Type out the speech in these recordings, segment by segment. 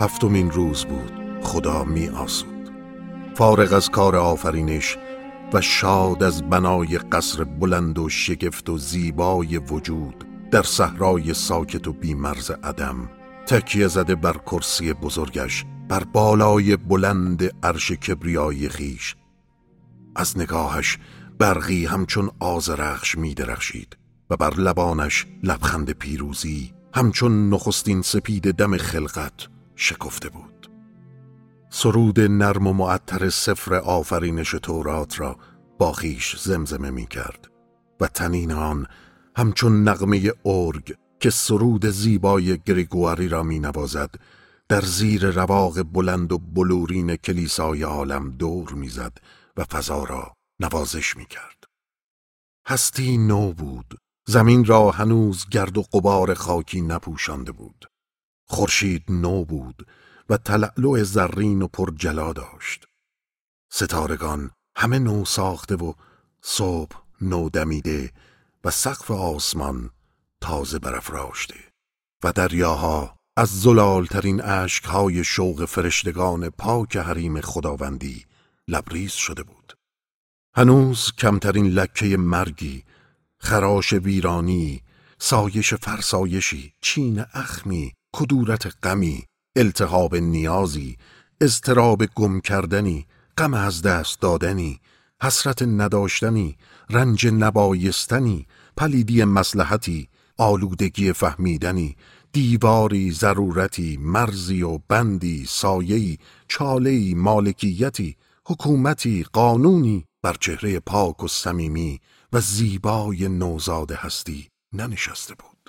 هفتمین روز بود. خدا می آسود. فارغ از کار آفرینش و شاد از بنای قصر بلند و شگفت و زیبای وجود در صحرای ساکت و بی‌مرز عدم، تکیه زده بر کرسی بزرگش بر بالای بلند عرش کبریایی خیش، از نگاهش برقی همچون آذرخش می درخشید و بر لبانش لبخند پیروزی همچون نخستین سپید دم خلقت شکفته بود. سرود نرم و معطر سفر آفرینش تورات را با خویش زمزمه می کرد و طنین آن همچون نغمه ارگ که سرود زیبای گریگواری را می نوازد در زیر رواق بلند و بلورین کلیسای عالم دور می زد و فضا را نوازش می کرد. هستی نو بود. زمین را هنوز گرد و غبار خاکی نپوشانده بود. خورشید نو بود و تلألؤ زرین و پر جلا داشت. ستارگان همه نو ساخته و صبح نو دمیده و سقف آسمان تازه برافراشته و دریاها از زلالترین اشکهای شوق فرشتگان پاک حریم خداوندی لبریز شده بود. هنوز کمترین لکه مرگی، خراش ویرانی، سایش فرسایشی، چین اخمی، کدورت غمی، التهاب نیازی، اضطراب گم کردنی، غم از دست دادنی، حسرت نداشتنی، رنج نبایستنی، پلیدی مصلحتی، آلودگی فهمیدنی، دیواری، ضرورتی، مرزی و بندی، سایه‌ای، چاله‌ای، مالکیتی، حکومتی، قانونی بر چهره پاک و صمیمی و زیبای نوزاد هستی ننشسته بود.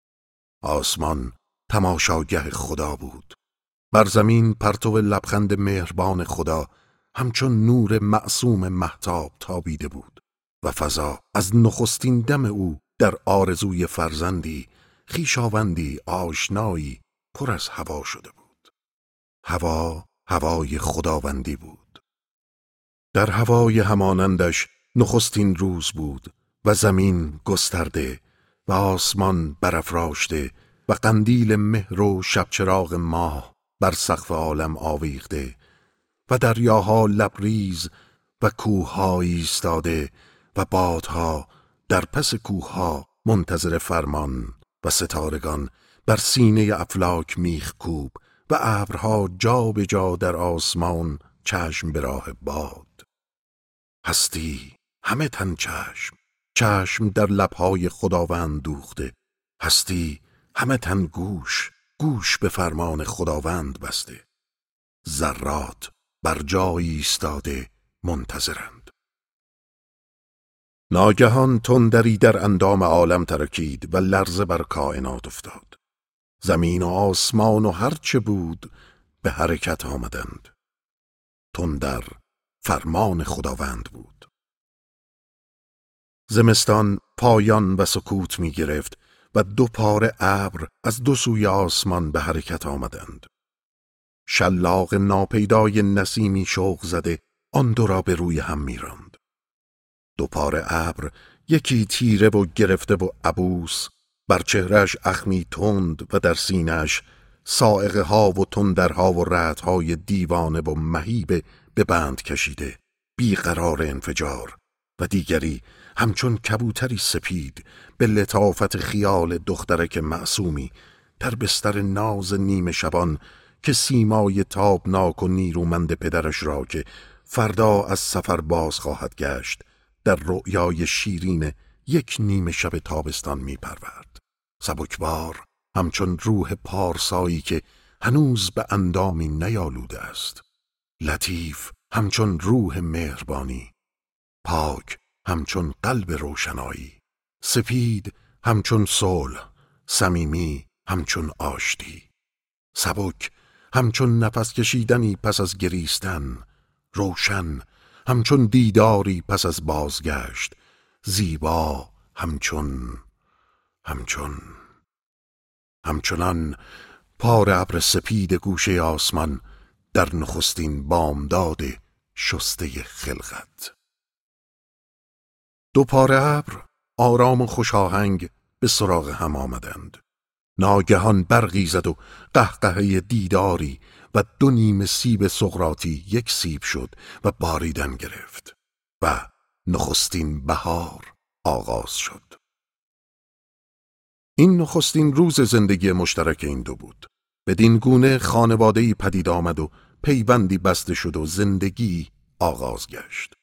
آسمان تماشاگه خدا بود. بر زمین پرتو لبخند مهربان خدا همچون نور معصوم مهتاب تابیده بود و فضا از نخستین دم او در آرزوی فرزندی، خویشاوندی، آشنایی پر از هوا شده بود. هوا هوای خداوندی بود. در هوای همانندش نخستین روز بود و زمین گسترده و آسمان برافراشته و قندیل مهر و شبچراغ ماه بر سقف عالم آویخته و دریاها لبریز و کوه‌ها ایستاده و بادها در پس کوه‌ها منتظر فرمان و ستارگان بر سینه افلاک میخ کوب و ابرها جا به جا در آسمان چشم به راه باد. هستی همه تن چشم، چشم در لبهای خداوند دوخته. هستی همه تن گوش، گوش به فرمان خداوند بسته. ذرات بر جایی ایستاده منتظرند. ناگهان تندری در اندام عالم ترکید و لرزه بر کائنات افتاد. زمین و آسمان و هرچه بود به حرکت آمدند. تندر فرمان خداوند بود. زمستان پایان و سکوت می گرفت و دو پاره ابر از دو سوی آسمان به حرکت آمدند. شلاق ناپیدای نسیمی شوق زده آن دو را به روی هم می راند. دو پاره ابر، یکی تیره و گرفته و عبوس، بر چهرهش اخمی تند و در سینه‌اش صاعقه ها و تندرها و رعدهای دیوانه و مهیب به بند کشیده، بیقرار انفجار، و دیگری همچون کبوتری سپید به لطافت خیال دخترک معصومی در بستر ناز نیمه شبان که سیمای تابناک و نیرومند پدرش را که فردا از سفر باز خواهد گشت در رؤیای شیرین یک نیمه شب تابستان می پرورد. سبکبار همچون روح پارسایی که هنوز به اندامی نیالوده است. لطیف همچون روح مهربانی. پاک همچون قلب روشنایی. سپید همچون صلح. صمیمی همچون آشتی. سبک همچون نفس کشیدنی پس از گریستن. روشن همچون دیداری پس از بازگشت. زیبا همچنان پاره ابر سپید گوشه آسمان در نخستین بامداد شسته خلقت. دو پاره ابر آرام و خوشاهنگ به سراغ هم آمدند. ناگهان برقی زد و قهقهه دیداری و 2 نیم سیب سقراطی 1 سیب شد و باریدن گرفت و نخستین بهار آغاز شد. این نخستین روز زندگی مشترک این دو بود. بدین گونه خانواده‌ای پدید آمد و پیوندی بسته شد و زندگی آغاز گشت.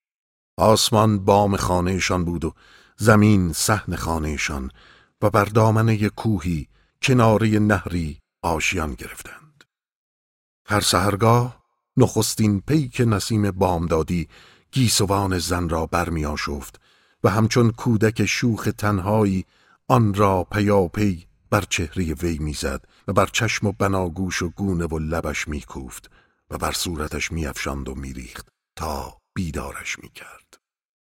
آسمان بام خانهشان بود و زمین صحن خانهشان و بر دامنه کوهی کناره نهری آشیان گرفتند. هر سحرگاه نخستین پیک نسیم بامدادی گیسوان زن را برمی آشفت و همچون کودک شوخ تنهایی آن را پیاپی بر چهره وی میزد و بر چشم و بناگوش و گونه و لبش میکوفت و بر صورتش میافشاند و میریخت تا بیدارش میکرد.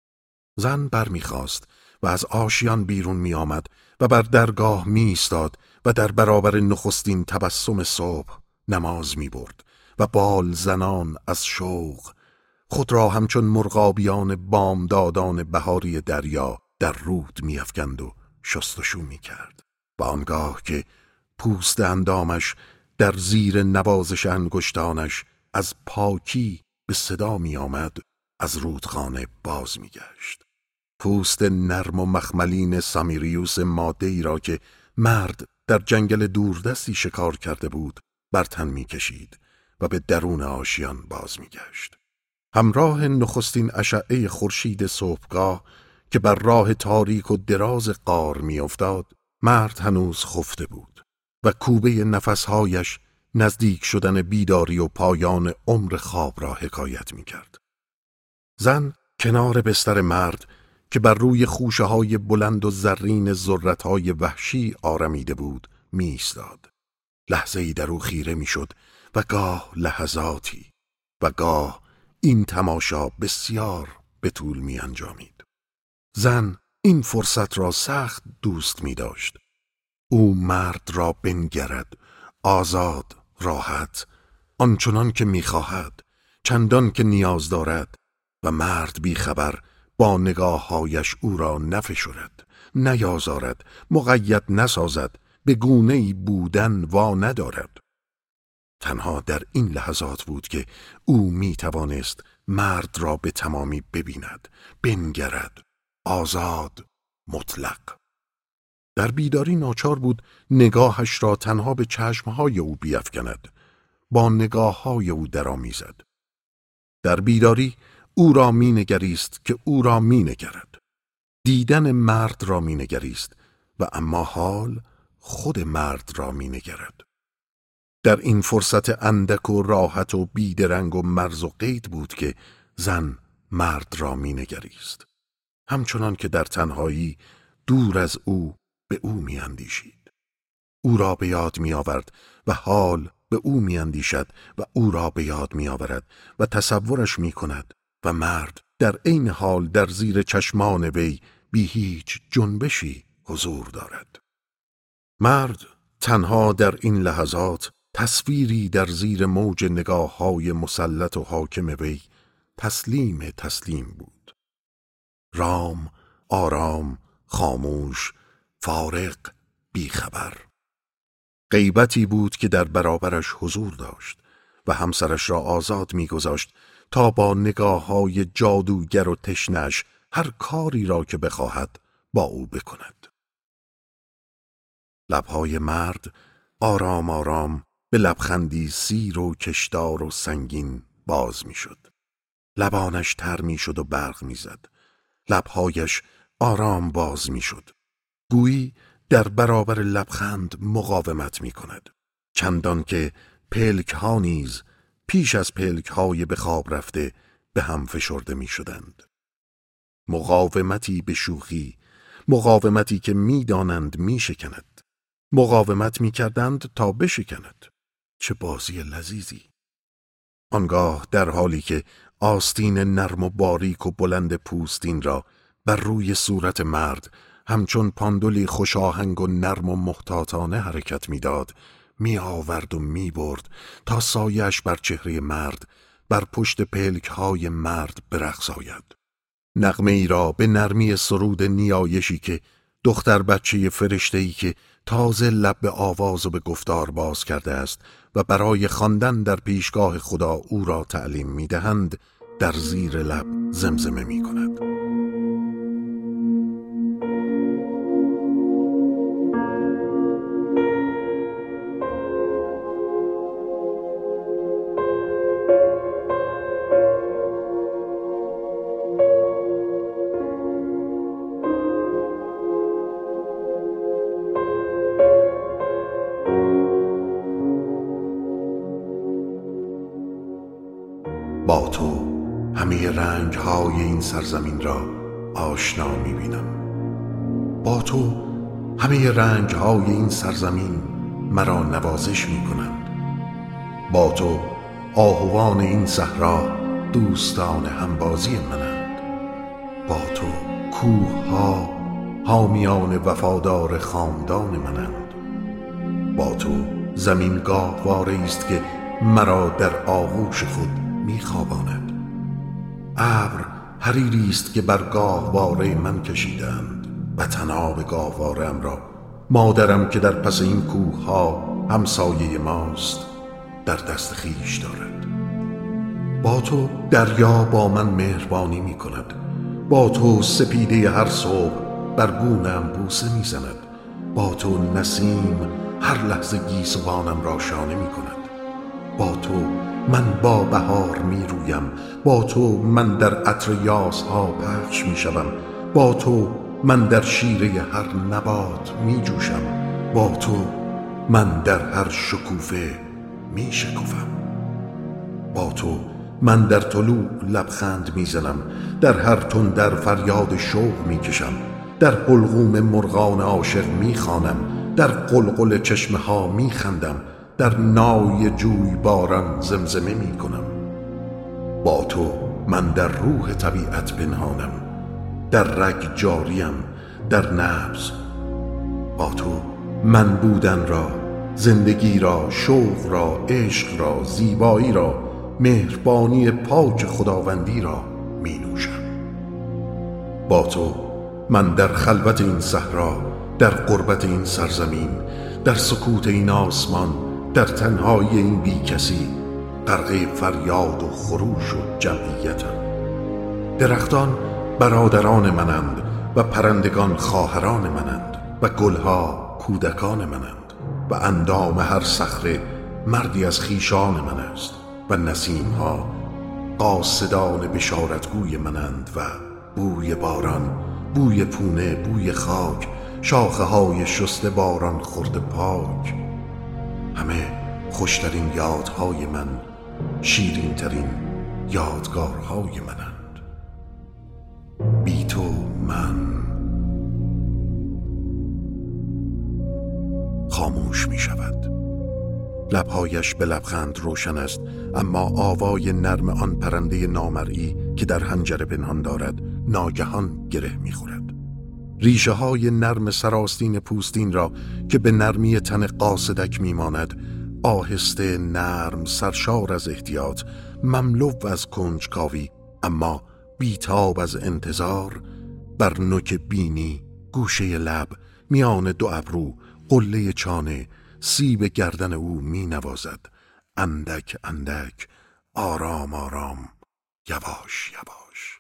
زن برمیخواست و از آشیان بیرون میآمد و بر درگاه میایستاد و در برابر نخستین تبسم صبح نماز میبرد و بال زنان از شوق خود را همچون مرغابیان بامدادان بهاری دریا در رود میافکند و شستشو میکرد و آنگاه که پوست اندامش در زیر نوازش انگشتانش از پاکی به صدا می آمد از رودخانه باز می گشت. پوست نرم و مخملین سامیریوس ماده‌ای را که مرد در جنگل دوردستی شکار کرده بود بر تن می کشید و به درون آشیان باز می گشت. همراه نخستین اشعه خورشید صبحگاه که بر راه تاریک و دراز غار می افتاد، مرد هنوز خفته بود و کوبه نفسهایش نزدیک شدن بیداری و پایان عمر خواب را حکایت می کرد. زن کنار بستر مرد که بر روی خوشه های بلند و زرین ذرت های وحشی آرمیده بود می ایستاد. لحظه‌ای در او خیره می شد و گاه لحظاتی و گاه این تماشا بسیار به طول می انجامید. زن این فرصت را سخت دوست می داشت. او مرد را بنگرد، آزاد، راحت، آنچنان که می خواهد، چندان که نیاز دارد و مرد بیخبر با نگاههایش او را نفشرد، نیازارد، مقید نسازد، به گونه‌ای بودن وا ندارد. تنها در این لحظات بود که او می توانست مرد را به تمامی ببیند، بنگرد، آزاد، مطلق. در بیداری ناچار بود نگاهش را تنها به چشمهای او بیفکند، با نگاههای او درآمیزد. در بیداری او را می نگریست که او را می نگرد. دیدن مرد را می نگریست و اما حال خود مرد را می نگرد. در این فرصت اندک و راحت و بیدرنگ و مرز و قید بود که زن مرد را می نگریست. همچنان که در تنهایی دور از او به او می اندیشید. او را به یاد می آورد و حال به او می اندیشد و او را به یاد می آورد و تصورش می کند و مرد در عین حال در زیر چشمان وی بی هیچ جنبشی حضور دارد. مرد تنها در این لحظات تصویری در زیر موج نگاه‌های مسلط و حاکم وی تسلیم بود. رام، آرام، خاموش، فارغ، بیخبر. غیبتی بود که در برابرش حضور داشت و همسرش را آزاد می‌گذاشت تا با نگاه‌های جادوگر و تشنه‌اش هر کاری را که بخواهد با او بکند. لب‌های مرد آرام آرام به لبخندی سیر و کشدار و سنگین باز می‌شد. لبانش تر می‌شد و برق می‌زد. لب‌هایش آرام باز می‌شد. گویی در برابر لبخند مقاومت می‌کند. چندان که پلک‌ها نیز پیش از پلک‌های به خواب رفته به هم فشرده می‌شدند. مقاومتی به شوخی، مقاومتی که می‌دانند می‌شکند. مقاومت می‌کردند تا بشکند. چه بازی لذیذی! آنگاه در حالی که آستین نرم و باریک و بلند پوستین را بر روی صورت مرد همچون پاندولی خوشاهنگ و نرم و محتاطانه حرکت می‌داد، می‌آورد و می‌برد تا سایه‌اش بر چهره مرد، بر پشت پلک‌های مرد برقص آید. نغمه ای را به نرمی سرود نیایشی که دختر بچه فرشته‌ای که تازه لب به آواز و به گفتار باز کرده است و برای خواندن در پیشگاه خدا او را تعلیم می‌دهند، در زیر لب زمزمه می‌کند. با تو همه رنگ‌های این سرزمین را آشنا می‌بینم. با تو همه رنگ‌های این سرزمین مرا نوازش می‌کنند. با تو آهوان این صحرا دوستان همبازی منند. با تو کوه‌ها حامیان وفادار خاندان منند. با تو زمین گاهواره است که مرا در آغوش خود میخواباند. ابر حریری است که بر گاهواره من کشیدند و طناب گاهواره‌ام را مادرم که در پس این کوه‌ها همسایه ماست در دست خویش دارد. با تو دریا با من مهربانی می کند. با تو سپیده هر صبح بر گونه‌ام بوسه می زند. با تو نسیم هر لحظه گیسوانم را شانه می کند. با تو من با بهار می رویم. با تو من در عطر یاسها پخش می شوم. با تو من در شیره هر نبات می جوشم. با تو من در هر شکوفه می شکوفم. با تو من در طلوع لبخند می زنم. در هر تندر فریاد شوق می کشم. در حلقوم مرغان عاشق می خوانم. در قلقل چشمه ها می خندم. در نای جوی باران زمزمه می کنم. با تو من در روح طبیعت پنهانم. در رگ جاریم، در نبض. با تو من بودن را، زندگی را، شوق را، عشق را، زیبایی را، مهربانی پاک خداوندی را می نوشم. با تو من در خلوت این صحرا، در غربت این سرزمین، در سکوت این آسمان، در تنهایی این بی کسی غرق فریاد و خروش و جمعیتم. درختان برادران منند و پرندگان خواهران منند و گلها کودکان منند و اندام هر صخره مردی از خیشان من است و نسیمها قاصدان بشارتگوی منند و بوی باران، بوی پونه، بوی خاک، شاخه های شسته باران خورده پاک، همه خوشترین یادهای من، شیرین ترین یادگارهای منند. بی تو من خاموش می شود. لبهایش به لبخند روشن است، اما آوای نرم آن پرنده نامرئی که در حنجره پنهان دارد ناگهان گره می خورد. ریشه های نرم سراستین پوستین را که به نرمی تن قاصدک می ماند، آهسته نرم سرشار از احتیاط، مملو از کنجکاوی اما بیتاب از انتظار، بر نوک بینی، گوشه لب، میان دو ابرو، قله چانه، سیب گردن او می نوازد، اندک اندک، آرام آرام، یواش یواش.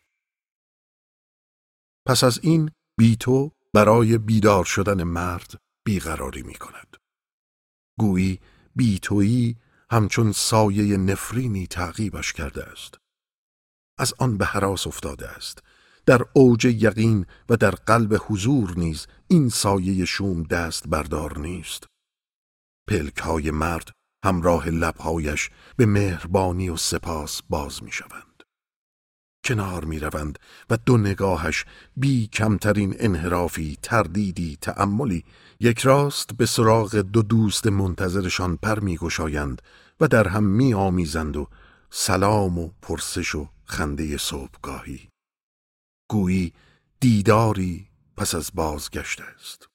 پس از این بی تو برای بیدار شدن مرد بیقراری می کند. گویی بی تویی همچون سایه نفرینی تعقیبش کرده است. از آن به هراس افتاده است. در اوج یقین و در قلب حضور نیز این سایه شوم دست بردار نیست. پلک‌های مرد همراه لب‌هایش به مهربانی و سپاس باز می شوند. کنار می روند و دو نگاهش بی کمترین انحرافی، تردیدی، تأملی یک راست به سراغ دو دوست منتظرشان پر می گشایند و در هم می آمیزند و سلام و پرسش و خنده صبحگاهی. گویی دیداری پس از بازگشت است.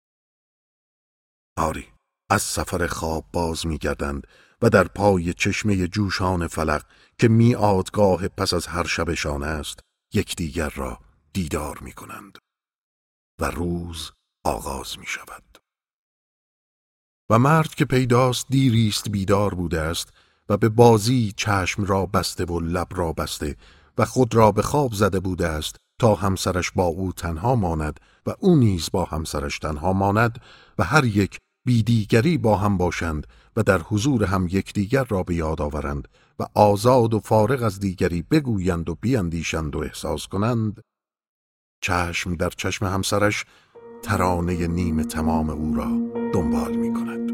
آری، از سفر خواب باز می گردند و در پای چشمه جوشان فلک که میعادگاه پس از هر شبشان است یکدیگر را دیدار می کنند و روز آغاز می شود. و مرد که پیداست دیریست بیدار بوده است و به بازی چشم را بسته و لب را بسته و خود را به خواب زده بوده است تا همسرش با او تنها ماند و او نیز با همسرش تنها ماند و هر یک بی دیگری با هم باشند و در حضور هم یکدیگر را به یاد آورند و آزاد و فارغ از دیگری بگویند و بیندیشند و احساس کنند، چشم در چشم همسرش ترانه نیم تمام او را دنبال می کند.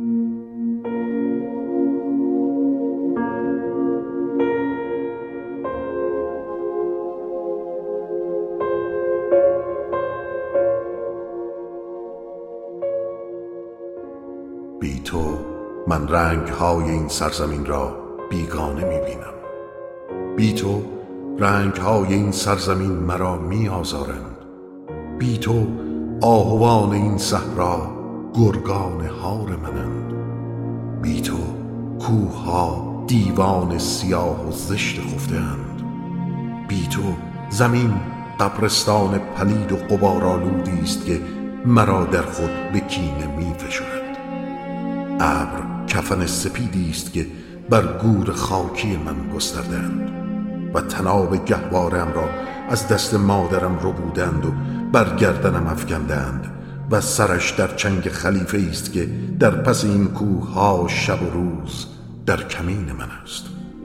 بی تو من رنگ‌های این سرزمین را بیگانه می‌بینم. بی تو رنگ‌های این سرزمین مرا می‌آزارند. بی تو آهوان این صحرا گرگان هار منند. بی تو کوه‌ها دیوان سیاه و زشت خفته‌اند. بی تو زمین قبرستان پلید و غبارآلودی است که مرا در خود به کینه می‌فشرد. ابر کفن سپیدی است که بر گور خاکی من گستردند و طناب گهوارم را از دست مادرم ربودند و بر گردنم افکندند و سرش در چنگ خلیفه است که در پس این کوه ها شب و روز در کمین من است.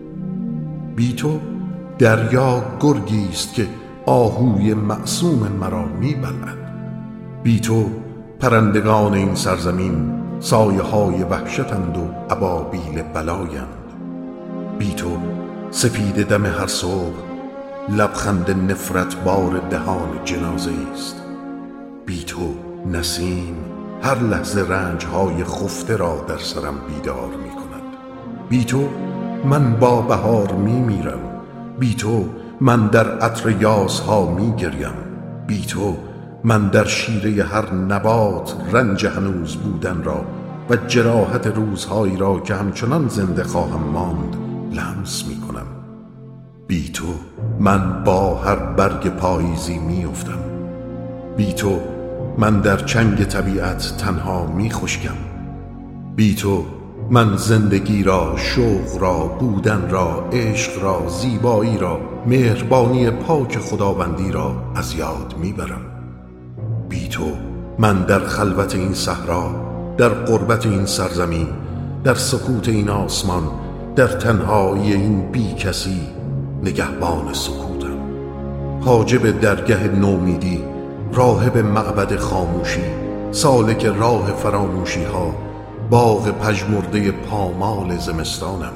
بی تو دریا گرگی است که آهوی معصوم مرا می‌بلعد. بی تو پرندگان این سرزمین سایه های وحشتند و ابابیل بلایند. بی تو سپید دم هر صبح لبخند نفرت بار دهان جنازه است. بی تو نسیم هر لحظه رنج های خفته را در سرم بیدار می کند. بی تو من با بهار می میرم. بی تو من در عطر یاس ها می گریم. بی تو من در شیره هر نبات رنج هنوز بودن را و جراحت روزهایی را که همچنان زنده خواهم ماند لمس می کنم. بی تو من با هر برگ پاییزی می افتم. بی تو من در چنگ طبیعت تنها می خشکم. بی تو من زندگی را، شوق را، بودن را، عشق را، زیبایی را، مهربانی پاک خداوندی را از یاد می برم. بی تو من در خلوت این صحرا، در غربت این سرزمین، در سکوت این آسمان، در تنهایی این بی کسی نگهبان سکوتم. حاجب درگه نومیدی، راهب معبد خاموشی، سالک راه فراموشی ها، باغ پژمرده پامال زمستانم.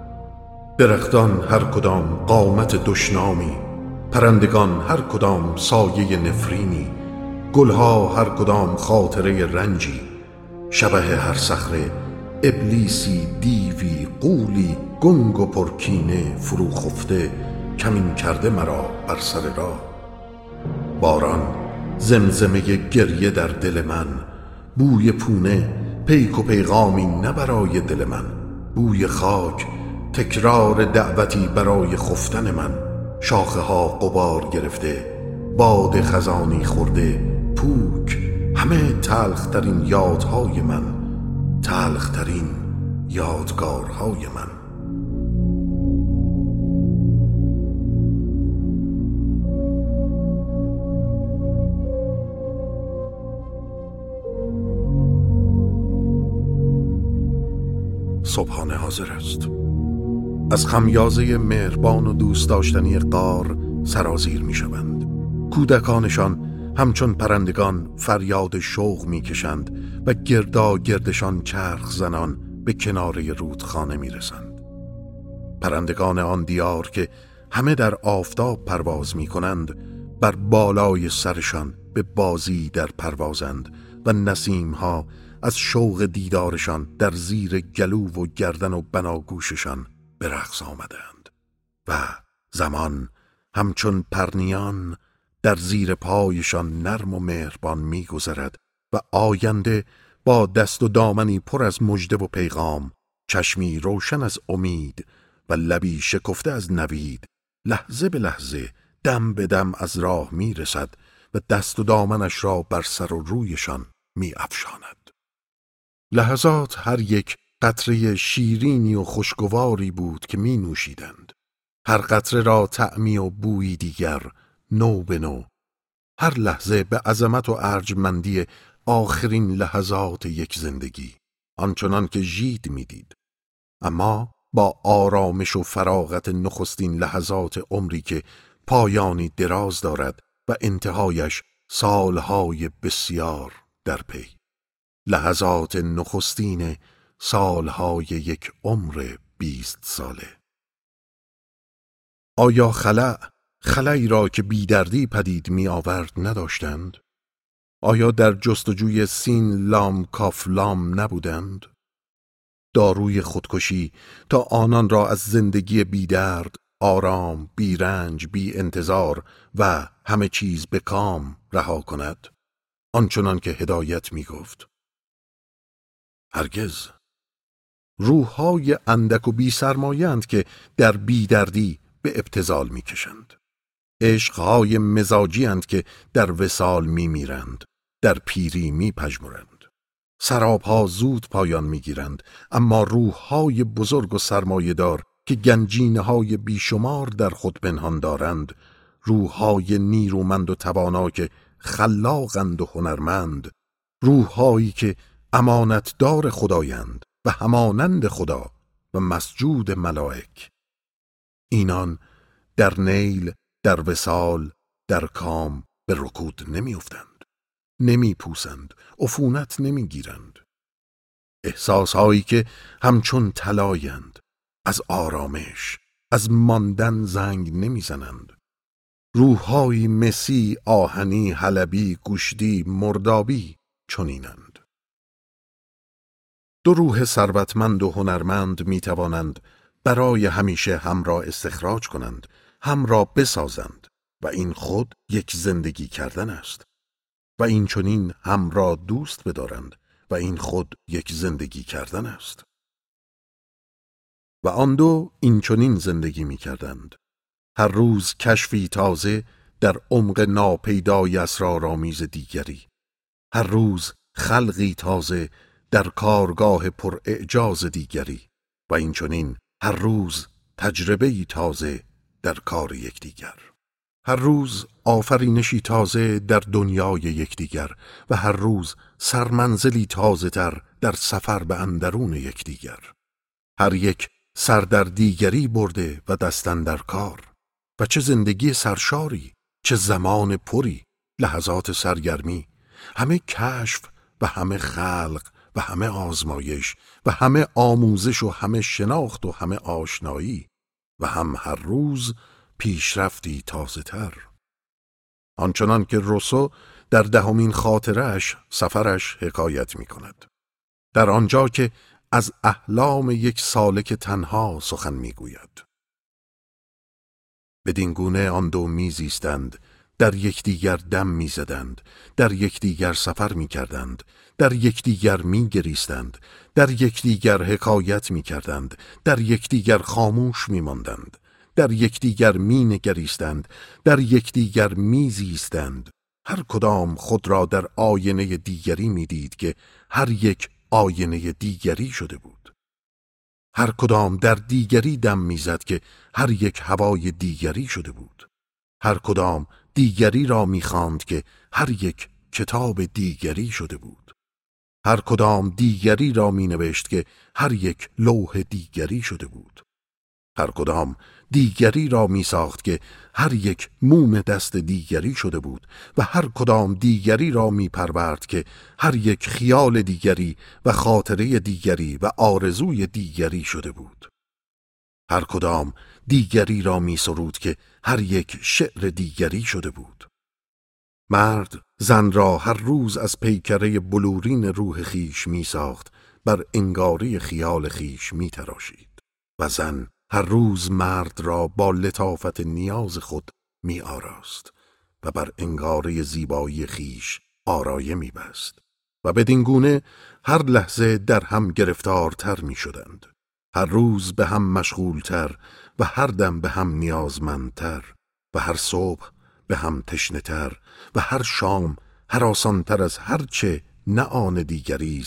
درختان هر کدام قامت دشنامی، پرندگان هر کدام سایه نفرینی، گلها هر کدام خاطره رنجی، شبح هر صخره ابلیسی، دیوی، غولی گنگ و پرکینه فرو خفته کمین کرده مرا بر سر راه. باران زمزمه گریه در دل من، بوی پونه پیک و پیغامی نه برای دل من، بوی خاک تکرار دعوتی برای خفتن من، شاخه ها غبار گرفته، باد خزانی خورده، پوک، همه تلخترین یادهای من، تلخترین یادگارهای من. صبحانه حاضر است. از خمیازه مهربان و دوست داشتنی غار سرازیر می شوند. کودکانشان همچون پرندگان فریاد شوق می کشند و گردا گردشان چرخ زنان به کناره رودخانه می رسند. پرندگان آن دیار که همه در آفتاب پرواز می کنند بر بالای سرشان به بازی در پروازند و نسیمها از شوق دیدارشان در زیر گلو و گردن و بناگوششان به رقص آمدند و زمان همچون پرنیان در زیر پایشان نرم و مهربان می گذرد و آینده با دست و دامنی پر از مژده و پیغام، چشمی روشن از امید و لبی شکفته از نوید، لحظه به لحظه دم به دم از راه می رسد و دست و دامنش را بر سر و رویشان می افشاند. لحظات هر یک قطره شیرینی و خوشگواری بود که می نوشیدند. هر قطره را طعمی و بویی دیگر، نو به نو. هر لحظه به عظمت و ارجمندی آخرین لحظات یک زندگی، آنچنان که ژید میدید. اما با آرامش و فراغت نخستین لحظات عمری که پایانی دراز دارد و انتهایش سالهای بسیار در پی. لحظات نخستین سالهای یک عمر 20 ساله. آیا خلایی را که بیدردی پدید می آورد نداشتند؟ آیا در جستجوی سین لام کاف لام نبودند؟ داروی خودکشی تا آنان را از زندگی بیدرد، آرام، بیرنج، بی انتظار و همه چیز به کام رها کند، آنچنان که هدایت می گفت. هرگز. روح‌های اندک و بی سرمایه‌اند که در بیدردی به ابتذال می کشند. عشق‌های مزاجی اند که در وصال می میرند، در پیری می پژمرند. سراب‌ها زود پایان می گیرند، اما روح‌های بزرگ و سرمایه‌دار که گنجینه‌های بیشمار در خود پنهان دارند، روح‌های نیرومند و توانا که خلاقند و هنرمند، روح‌هایی که امانتدار خدایند و همانند خدا و مسجود ملائک. اینان در نیل، در وصال، در کام به رکود نمی افتند، نمی پوسند، عفونت نمی گیرند. احساسهایی که همچون طلایند، از آرامش، از ماندن زنگ نمی زنند. روح‌های مسی، آهنی، حلبی، گوشتی، مردابی چنینند. دو روح ثروتمند و هنرمند می توانند برای همیشه هم را استخراج کنند، هم را بسازند و این خود یک زندگی کردن است. و این چنین هم را دوست بدارند و این خود یک زندگی کردن است. و آن دو این چنین زندگی می کردند. هر روز کشفی تازه در عمق ناپیدای اسرارآمیز دیگری. هر روز خلقی تازه در کارگاه پر اعجاز دیگری. و این چنین هر روز تجربه‌ای تازه در کار یکدیگر. هر روز آفرینشی تازه در دنیای یکدیگر و هر روز سرمنزلی تازه تر در سفر به اندرون یکدیگر. هر یک سر در دیگری برده و دستن در کار. و چه زندگی سرشاری، چه زمان پری، لحظات سرگرمی، همه کشف و همه خلق و همه آزمایش و همه آموزش و همه شناخت و همه آشنایی و هم هر روز پیشرفتی تازه تر. آنچنان که روسو در 10مین خاطره‌اش سفرش حکایت می کند. در آنجا که از احلام یک سالک تنها سخن می گوید. بدین گونه آن دو میزیستند، در یکدیگر دم میزدند، در یکدیگر سفر میکردند، در یکدیگر میگریستند، در یکدیگر حکایت میکردند، در یکدیگر خاموش میماندند، در یکدیگر مینگریستند، در یکدیگر میزیستند. هر کدام خود را در آینه دیگری میدید که هر یک آینه دیگری شده بود. هر کدام در دیگری دم میزد که هر یک هوای دیگری شده بود. هر کدام دیگری را میخواند که هر یک کتاب دیگری شده بود. هر کدام دیگری را مینوشت که هر یک لوح دیگری شده بود. هر کدام دیگری را میساخت که هر یک موم دست دیگری شده بود و هر کدام دیگری را میپرورد که هر یک خیال دیگری و خاطره دیگری و آرزوی دیگری شده بود. هر کدام دیگری را میسرود که هر یک شعر دیگری شده بود. مرد زن را هر روز از پیکره بلورین روح خیش میساخت، بر انگاری خیال خیش میتراشید و زن هر روز مرد را با لطافت نیاز خود می آراست و بر انگاره زیبایی خیش آرایه می بست و بدین گونه هر لحظه در هم گرفتارتر می شدند. هر روز به هم مشغولتر و هر دم به هم نیازمندتر و هر صبح به هم تشنه‌تر و هر شام هراسانتر از هر چه نه آن دیگری است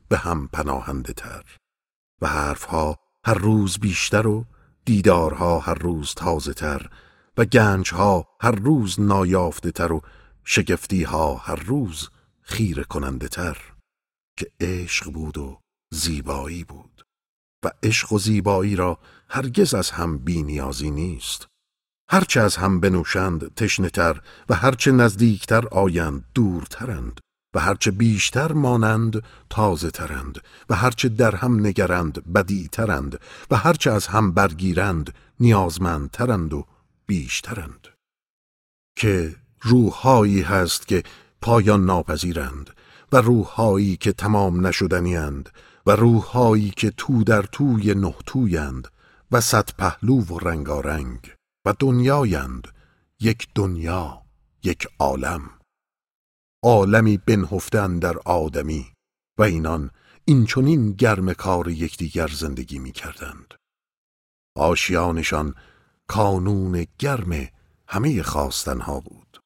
به هم پناهنده تر. و حرفها هر روز بیشتر و دیدارها هر روز تازه تر و گنجها هر روز نایافته تر و شگفتیها هر روز خیره کننده تر. که عشق بود و زیبایی بود و عشق و زیبایی را هرگز از هم بی نیازی نیست. هرچه از هم بنوشند تشنه تر و هرچه نزدیکتر آیند دورترند و هرچه بیشتر مانند تازه ترند و هرچه در هم نگرند بدی ترند و هرچه از هم برگیرند نیازمندترند و بیشترند. که روحهایی هست که پایان ناپذیرند و روحهایی که تمام نشدنی‌اند و روحهایی که تو در توی نه تویند و صد پهلو و رنگارنگ و دنیایند، یک دنیا، یک عالم، عالمی بنهفته اندر آدمی و اینان اینچنین گرم کار یکدیگر زندگی می کردند. آشیانشان کانون گرم همه خواستنها بود.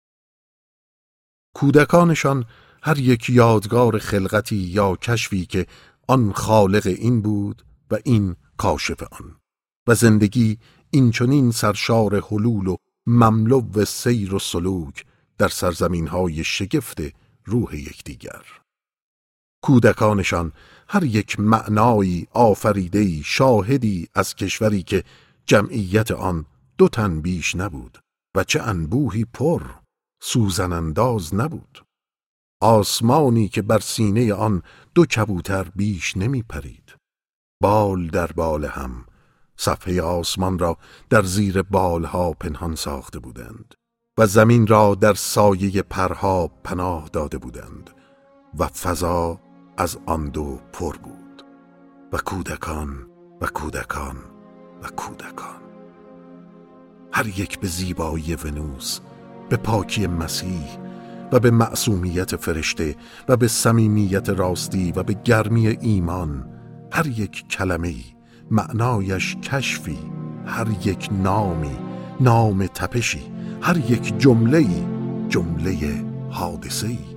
کودکانشان هر یک یادگار خلقتی یا کشفی که آن خالق این بود و این کاشف آن و زندگی اینچنین سرشار حلول و مملو سیر و سلوک در سرزمین‌های شگفت روح یکدیگر. کودکانشان هر یک معنایی آفریده‌ای شاهدی از کشوری که جمعیت آن 2 تن بیش نبود و چه انبوهی پر سوزن انداز نبود. آسمانی که بر سینه آن 2 کبوتر بیش نمی پرید. بال در بال هم صفحه آسمان را در زیر بالها پنهان ساخته بودند و زمین را در سایه پرها پناه داده بودند و فضا از آن 2 پر بود و کودکان و کودکان و کودکان، هر یک به زیبایی ونوس، به پاکی مسیح و به معصومیت فرشته و به صمیمیت راستی و به گرمی ایمان، هر یک کلمه‌ای معنایش کشفی، هر یک نامی نام تپشی، هر یک جمله‌ای جمله حادثه‌ای.